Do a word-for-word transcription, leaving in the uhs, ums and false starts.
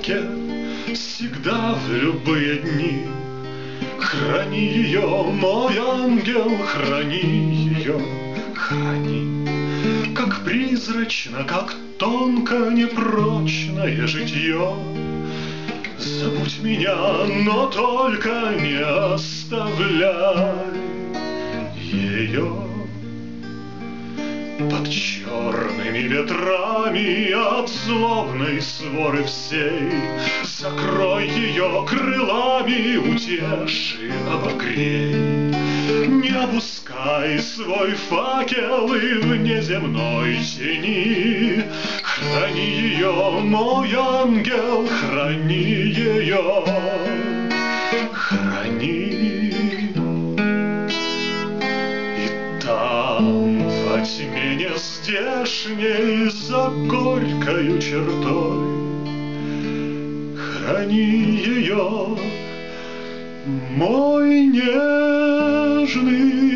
факе всегда в любые дни. Храни ее, мой ангел, храни ее, храни. Как призрачно, как тонко, непрочное житье. Забудь меня, но только не оставляй ее. Под черными ветрами от злобной своры всей закрой ее крылами, утешь и обогрей. Не опускай свой факел и в неземной тени. Храни ее, мой ангел, храни ее, храни. И там, во тьме нездешней, за горькою чертой, храни ее, мой нежный